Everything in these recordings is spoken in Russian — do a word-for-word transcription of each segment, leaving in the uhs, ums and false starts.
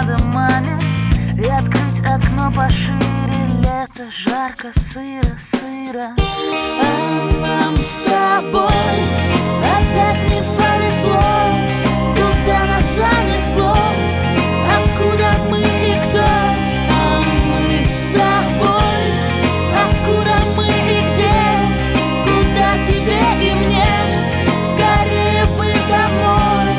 надо маме и открыть окно пошире. Лето, жарко, сыро, сыро. А нам с тобой опять не повезло. Куда нас занесло? Откуда мы и кто? А мы с тобой. Откуда мы и где? Куда тебе и мне? Скорее бы домой.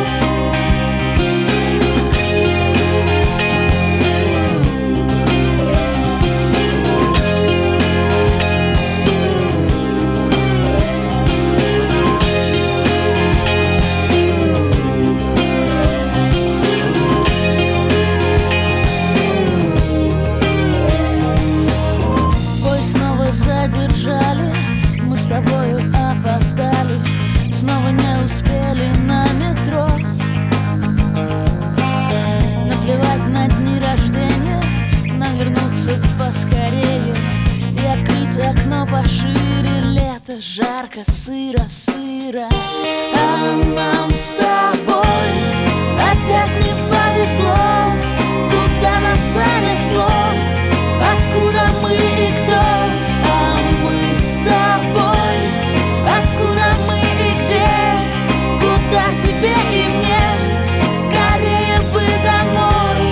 Задержали, мы с тобою опоздали, снова не успели на метро. Наплевать на дни рождения, нам вернуться поскорее и открыть окно пошире. Лето, жарко, сыро, сыро. А нам с тобой опять не повезло. Куда нас занесло? Откуда мы и кто? Тебе и мне скорее бы домой.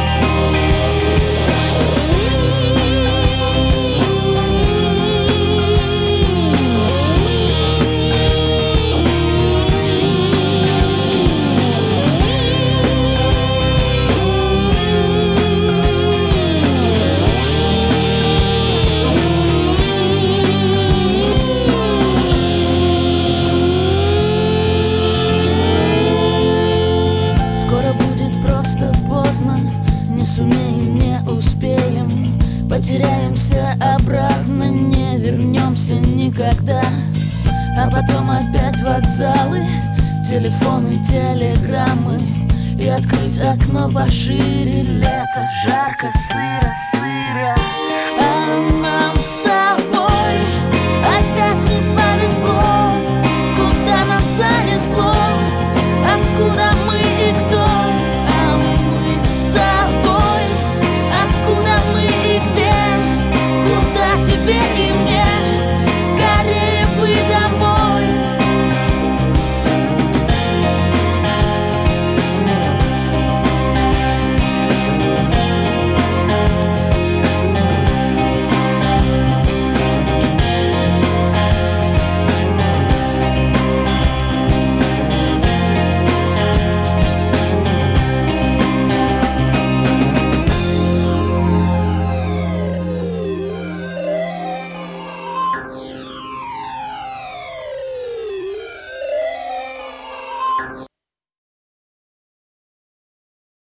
Не сумеем, не успеем, потеряемся обратно, не вернемся никогда. А потом опять вокзалы, телефоны, телеграммы и открыть окно пошире. Лето, жарко, сыро, сыро. А нам с тобой